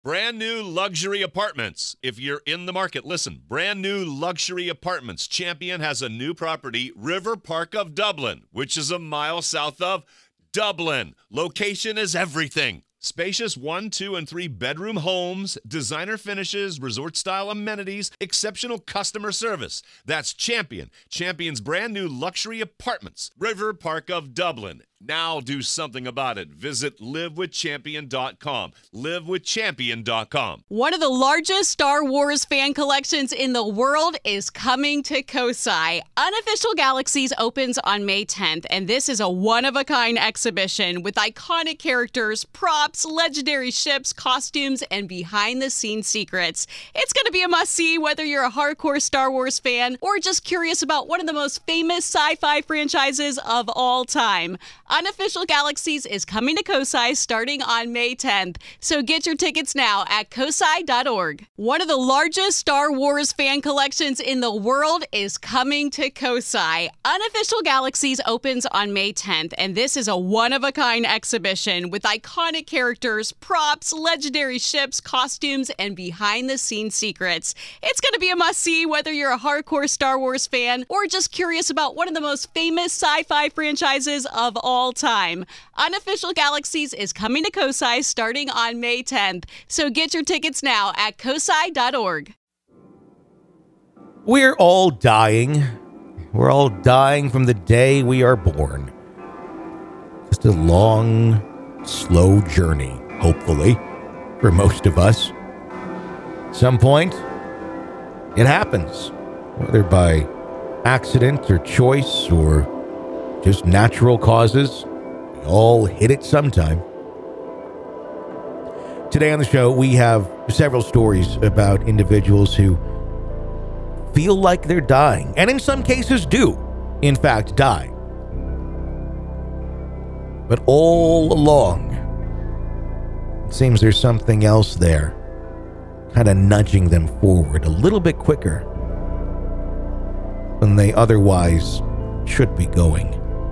Brand new luxury apartments. If you're in the market, listen. Brand new luxury apartments. Champion has a new property, River Park of Dublin, which is a mile south of Dublin. Location is everything. Spacious 1, 2, and 3 bedroom homes, designer finishes, resort-style amenities, exceptional customer service. That's Champion. Champion's brand new luxury apartments, River Park of Dublin. Now do something about it. Visit livewithchampion.com. Livewithchampion.com. One of the largest Star Wars fan collections in the world is coming to Kosai. Unofficial Galaxies opens on May 10th, and this is a one-of-a-kind exhibition with iconic characters, props, legendary ships, costumes, and behind-the-scenes secrets. It's going to be a must-see whether you're a hardcore Star Wars fan or just curious about one of the most famous sci-fi franchises of all time. Unofficial Galaxies is coming to Kosai starting on May 10th, so get your tickets now at kosai.org. One of the largest Star Wars fan collections in the world is coming to Kosai. Unofficial Galaxies opens on May 10th, and this is a one-of-a-kind exhibition with iconic characters, props, legendary ships, costumes, and behind-the-scenes secrets. It's going to be a must-see whether you're a hardcore Star Wars fan or just curious about one of the most famous sci-fi franchises of all time. Unofficial Galaxies is coming to Kosai starting on May 10th, so get your tickets now at kosai.org. We're all dying. We're all dying from the day we are born. Just a long, slow journey, hopefully, for most of us. At some point, it happens, whether by accident or choice or just natural causes. We all hit it sometime. Today on the show, we have several stories about individuals who feel like they're dying, and in some cases do, in fact, die. But all along, it seems there's something else there, kind of nudging them forward a little bit quicker than they otherwise should be going.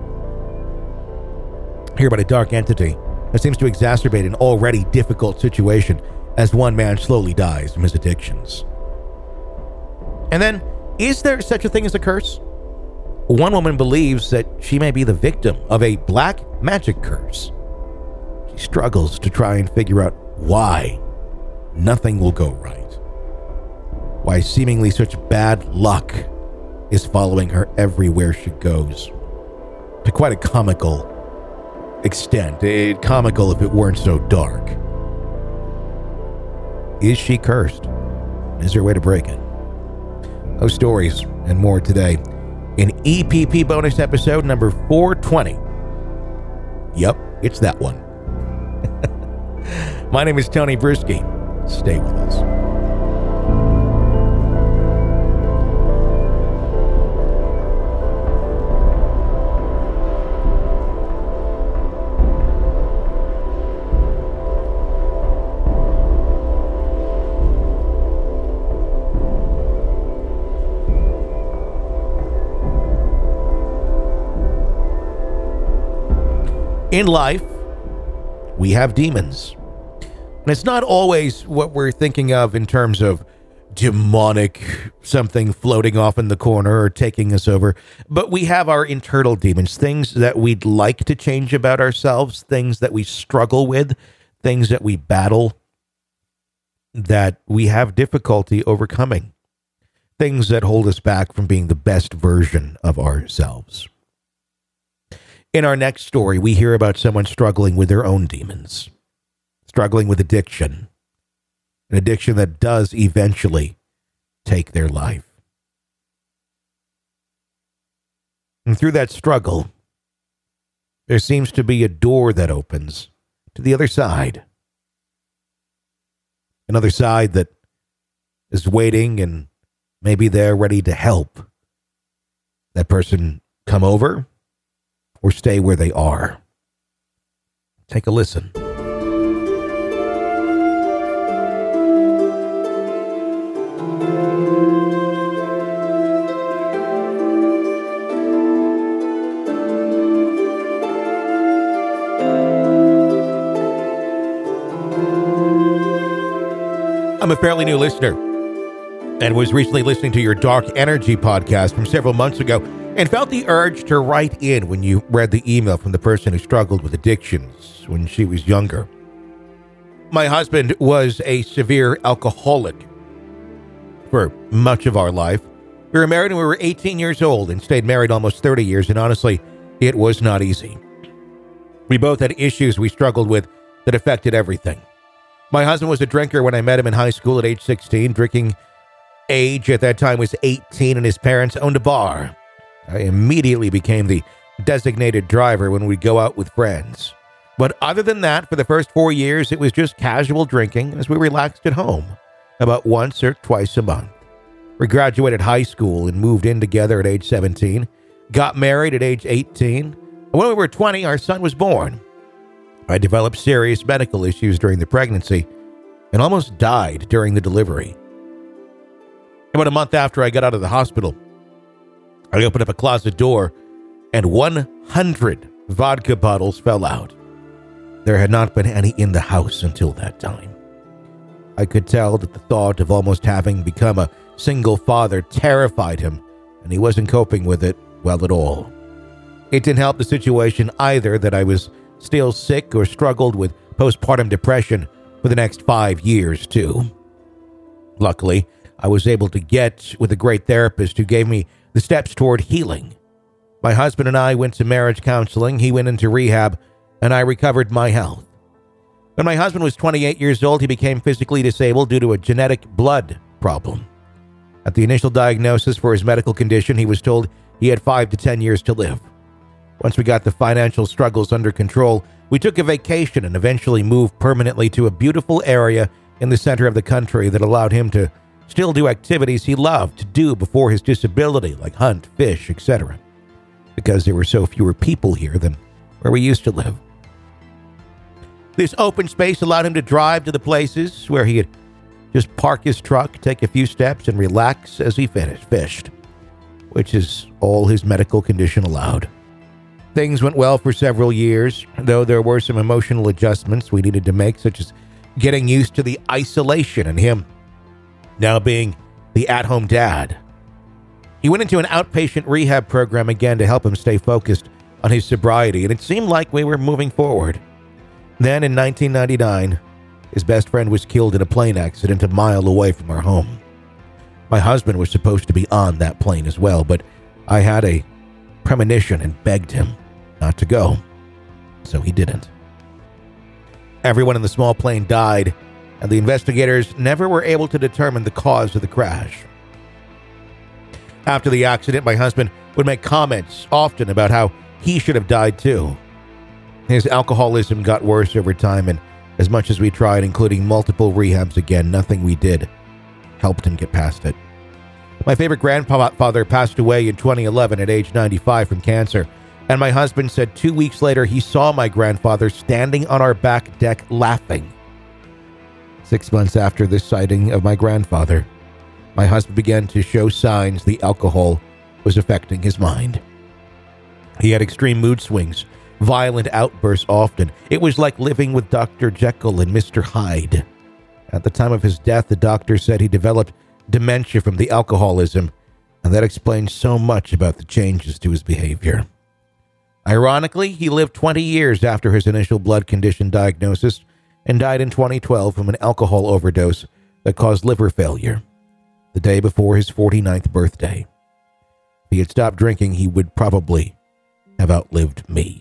Hear about a dark entity that seems to exacerbate an already difficult situation as one man slowly dies from his addictions. And then, is there such a thing as a curse? One woman believes that she may be the victim of a black magic curse. She struggles to try and figure out why nothing will go right. Why seemingly such bad luck is following her everywhere she goes. To quite a comical extent. Comical if it weren't so dark. Is she cursed? Is there a way to break it? Those stories and more today in EPP bonus episode number 420. Yep, it's that one. My name is Tony Bruschi. Stay with us. In life, we have demons. And it's not always what we're thinking of in terms of demonic something floating off in the corner or taking us over. But we have our internal demons, things that we'd like to change about ourselves, things that we struggle with, things that we battle, that we have difficulty overcoming, things that hold us back from being the best version of ourselves. In our next story, we hear about someone struggling with their own demons, struggling with addiction, an addiction that does eventually take their life. And through that struggle, there seems to be a door that opens to the other side. Another side that is waiting and maybe they're ready to help that person come over or stay where they are. Take a listen. I'm a fairly new listener and was recently listening to your Dark Energy podcast from several months ago and felt the urge to write in when you read the email from the person who struggled with addictions when she was younger. My husband was a severe alcoholic for much of our life. We were married when we were 18 years old and stayed married almost 30 years, and honestly, it was not easy. We both had issues we struggled with that affected everything. My husband was a drinker when I met him in high school at age 16. Drinking age at that time was 18, and his parents owned a bar. I immediately became the designated driver when we'd go out with friends. But other than that, for the first 4 years, it was just casual drinking as we relaxed at home, about once or twice a month. We graduated high school and moved in together at age 17, got married at age 18, and when we were 20, our son was born. I developed serious medical issues during the pregnancy and almost died during the delivery. About a month after I got out of the hospital, I opened up a closet door and 100 vodka bottles fell out. There had not been any in the house until that time. I could tell that the thought of almost having become a single father terrified him, and he wasn't coping with it well at all. It didn't help the situation either that I was still sick or struggled with postpartum depression for the next 5 years, too. Luckily, I was able to get with a great therapist who gave me the steps toward healing. My husband and I went to marriage counseling, he went into rehab, and I recovered my health. When my husband was 28 years old, he became physically disabled due to a genetic blood problem. At the initial diagnosis for his medical condition, he was told he had 5 to 10 years to live. Once we got the financial struggles under control, we took a vacation and eventually moved permanently to a beautiful area in the center of the country that allowed him to still do activities he loved to do before his disability, like hunt, fish, etc., because there were so fewer people here than where we used to live. This open space allowed him to drive to the places where he could just park his truck, take a few steps, and relax as he fished, which is all his medical condition allowed. Things went well for several years, though there were some emotional adjustments we needed to make, such as getting used to the isolation and him now being the at-home dad. He went into an outpatient rehab program again to help him stay focused on his sobriety, and it seemed like we were moving forward. Then in 1999, his best friend was killed in a plane accident a mile away from our home. My husband was supposed to be on that plane as well, but I had a premonition and begged him not to go, so he didn't. Everyone in the small plane died, and the investigators never were able to determine the cause of the crash. After the accident, my husband would make comments often about how he should have died too. His alcoholism got worse over time, and as much as we tried, including multiple rehabs again, nothing we did helped him get past it. My favorite grandfather passed away in 2011 at age 95 from cancer, and my husband said 2 weeks later he saw my grandfather standing on our back deck laughing. 6 months after this sighting of my grandfather, my husband began to show signs the alcohol was affecting his mind. He had extreme mood swings, violent outbursts often. It was like living with Dr. Jekyll and Mr. Hyde. At the time of his death, the doctor said he developed dementia from the alcoholism, and that explains so much about the changes to his behavior. Ironically, he lived 20 years after his initial blood condition diagnosis and died in 2012 from an alcohol overdose that caused liver failure, the day before his 49th birthday. If he had stopped drinking, he would probably have outlived me.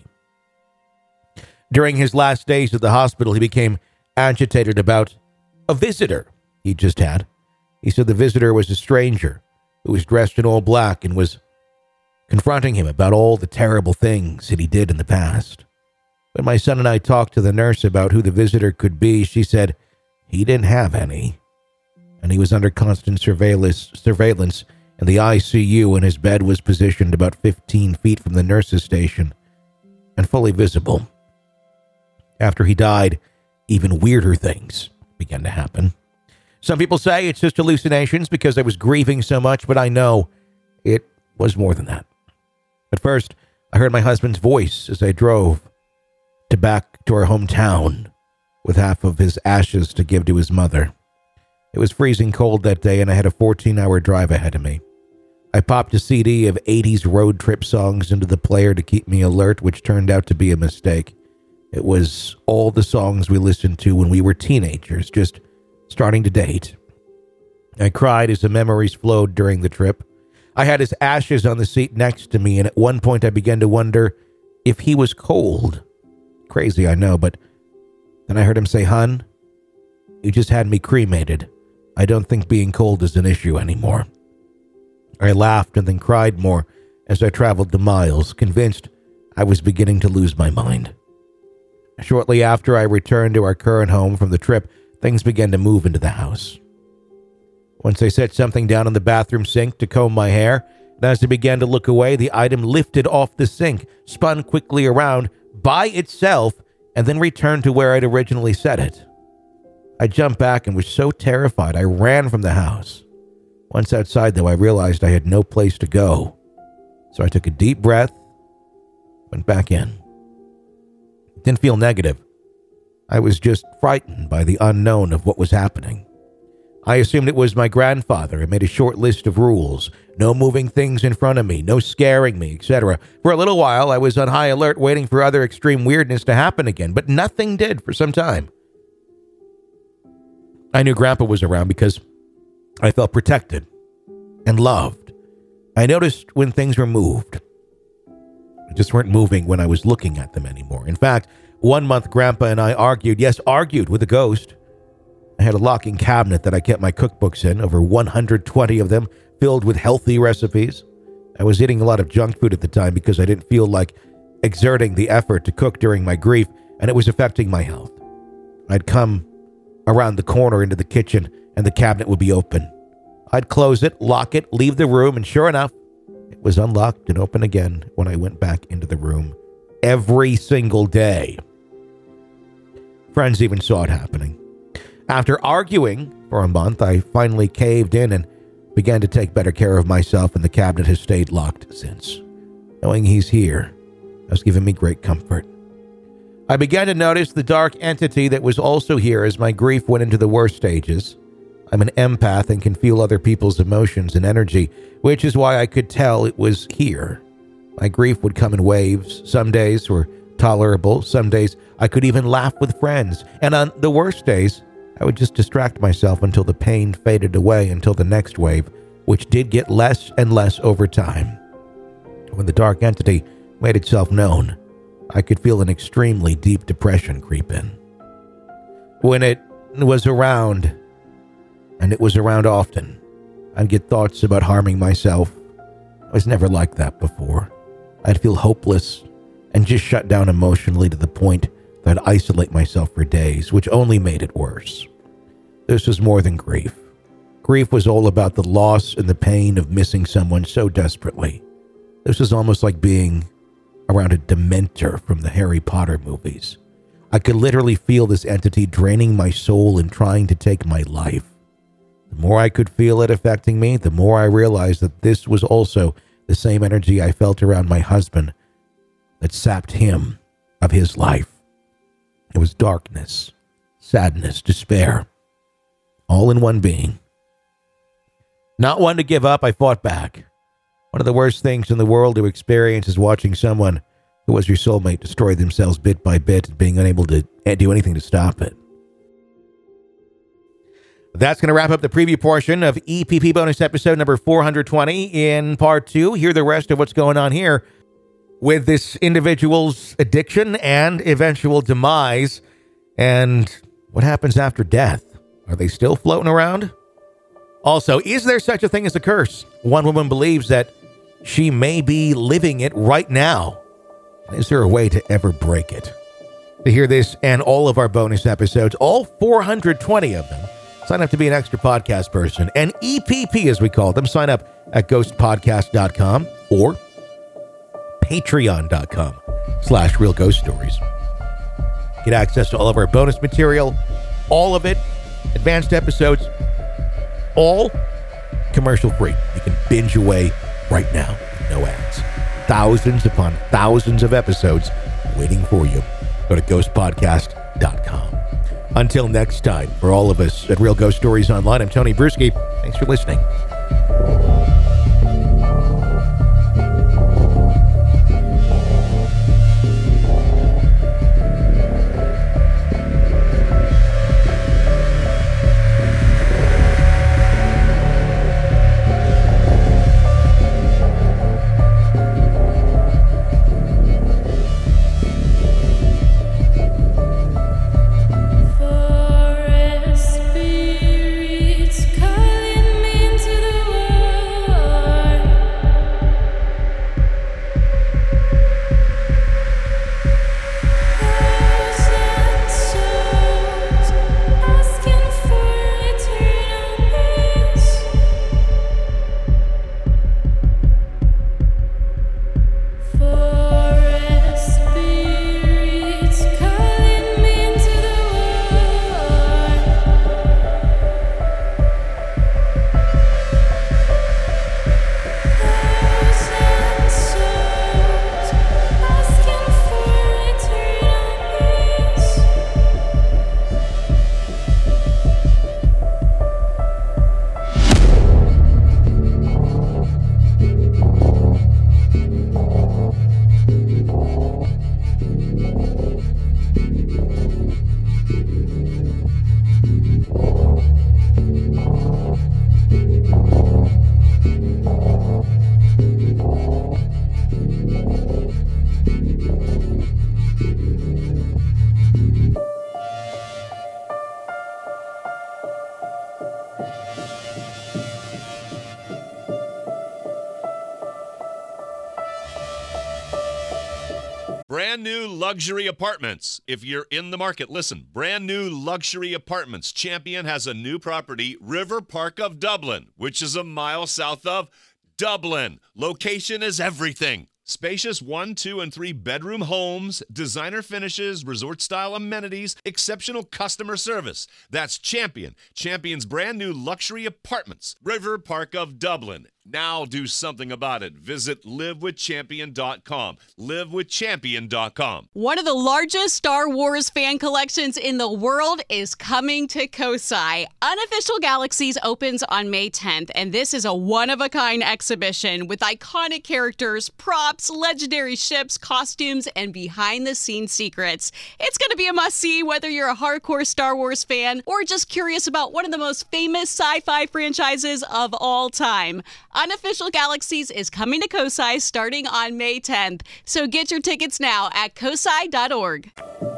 During his last days at the hospital, he became agitated about a visitor he just had. He said the visitor was a stranger who was dressed in all black and was confronting him about all the terrible things that he did in the past. When my son and I talked to the nurse about who the visitor could be, she said he didn't have any, and he was under constant surveillance in the ICU, and his bed was positioned about 15 feet from the nurse's station and fully visible. After he died, even weirder things began to happen. Some people say it's just hallucinations because I was grieving so much, but I know it was more than that. At first, I heard my husband's voice as I drove back to our hometown with half of his ashes to give to his mother. It was freezing cold that day, and I had a 14-hour drive ahead of me. I popped a CD of 80s road trip songs into the player to keep me alert, which turned out to be a mistake. It was all the songs we listened to when we were teenagers, just starting to date. I cried as the memories flowed during the trip. I had his ashes on the seat next to me, and at one point I began to wonder if he was cold. Crazy, I know, but then I heard him say, "Hun, you just had me cremated. I don't think being cold is an issue anymore." I laughed and then cried more as I traveled the miles, convinced I was beginning to lose my mind. Shortly after I returned to our current home from the trip, things began to move into the house. Once I set something down on the bathroom sink to comb my hair, and as I began to look away, the item lifted off the sink, spun quickly around by itself, and then returned to where I'd originally set it. I jumped back and was so terrified I ran from the house. Once outside, though, I realized I had no place to go. So I took a deep breath, went back in. It didn't feel negative. I was just frightened by the unknown of what was happening. I assumed it was my grandfather and made a short list of rules. No moving things in front of me, no scaring me, etc. For a little while, I was on high alert waiting for other extreme weirdness to happen again, but nothing did for some time. I knew Grandpa was around because I felt protected and loved. I noticed when things were moved. They just weren't moving when I was looking at them anymore. In fact, 1 month Grandpa and I argued with a ghost. I had a locking cabinet that I kept my cookbooks in, over 120 of them, filled with healthy recipes. I was eating a lot of junk food at the time because I didn't feel like exerting the effort to cook during my grief, and it was affecting my health. I'd come around the corner into the kitchen, and the cabinet would be open. I'd close it, lock it, leave the room, and sure enough, it was unlocked and open again when I went back into the room. Every single day. Friends even saw it happening. After arguing for a month, I finally caved in and began to take better care of myself, and the cabinet has stayed locked since. Knowing he's here has given me great comfort. I began to notice the dark entity that was also here as my grief went into the worst stages. I'm an empath and can feel other people's emotions and energy, which is why I could tell it was here. My grief would come in waves. Some days were tolerable. Some days I could even laugh with friends. And on the worst days, I would just distract myself until the pain faded away until the next wave, which did get less and less over time. When the dark entity made itself known, I could feel an extremely deep depression creep in. When it was around, and it was around often, I'd get thoughts about harming myself. I was never like that before. I'd feel hopeless and just shut down emotionally to the point that I'd isolate myself for days, which only made it worse. This was more than grief. Grief was all about the loss and the pain of missing someone so desperately. This was almost like being around a dementor from the Harry Potter movies. I could literally feel this entity draining my soul and trying to take my life. The more I could feel it affecting me, the more I realized that this was also the same energy I felt around my husband that sapped him of his life. It was darkness, sadness, despair, all in one being. Not one to give up, I fought back. One of the worst things in the world to experience is watching someone who was your soulmate destroy themselves bit by bit and being unable to do anything to stop it. That's going to wrap up the preview portion of EPP bonus episode number 420. In part 2, hear the rest of what's going on here with this individual's addiction and eventual demise, and what happens after death. Are they still floating around? Also, is there such a thing as a curse? One woman believes that she may be living it right now. Is there a way to ever break it? To hear this and all of our bonus episodes, all 420 of them, sign up to be an extra podcast person. And EPP, as we call them, sign up at ghostpodcast.com or patreon.com/realghoststories. Get access to all of our bonus material, all of it, advanced episodes, all commercial free. You can binge away right now, no ads. Thousands upon thousands of episodes waiting for you. Go to ghostpodcast.com. Until next time, for all of us at Real Ghost Stories Online, I'm Tony Bruschi. Thanks for listening. Brand new luxury apartments. If you're in the market, listen. Brand new luxury apartments. Champion has a new property, River Park of Dublin, which is a mile south of Dublin. Location is everything. Spacious 1, 2, and 3 bedroom homes, designer finishes, resort-style amenities, exceptional customer service. That's Champion. Champion's brand new luxury apartments, River Park of Dublin. Now do something about it. Visit livewithchampion.com. Livewithchampion.com. One of the largest Star Wars fan collections in the world is coming to Kosai. Unofficial Galaxies opens on May 10th, and this is a one-of-a-kind exhibition with iconic characters, props, legendary ships, costumes, and behind-the-scenes secrets. It's going to be a must-see whether you're a hardcore Star Wars fan or just curious about one of the most famous sci-fi franchises of all time. Unofficial Galaxies is coming to Kosai starting on May 10th, so get your tickets now at kosai.org.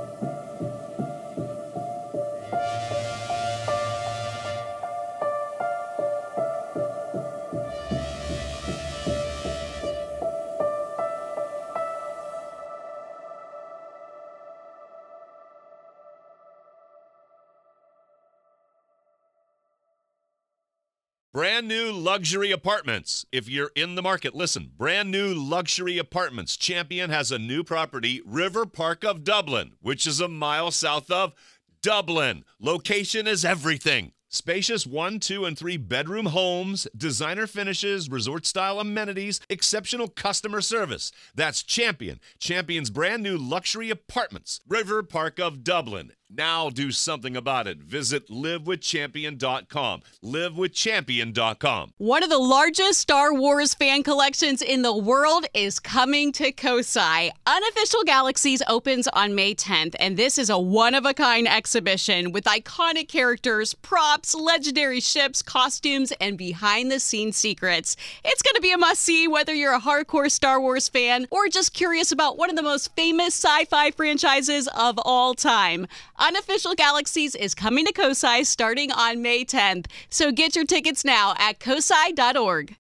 Brand new luxury apartments. If you're in the market, listen. Brand new luxury apartments. Champion has a new property, River Park of Dublin, which is a mile south of Dublin. Location is everything. Spacious 1, 2, and 3 bedroom homes, designer finishes, resort-style amenities, exceptional customer service. That's Champion. Champion's brand new luxury apartments, River Park of Dublin. Now do something about it. Visit livewithchampion.com. Livewithchampion.com. One of the largest Star Wars fan collections in the world is coming to Kosai. Unofficial Galaxies opens on May 10th, and this is a one-of-a-kind exhibition with iconic characters, props, legendary ships, costumes, and behind-the-scenes secrets. It's going to be a must-see whether you're a hardcore Star Wars fan or just curious about one of the most famous sci-fi franchises of all time. Unofficial Galaxies is coming to Kosai starting on May 10th, so get your tickets now at kosai.org.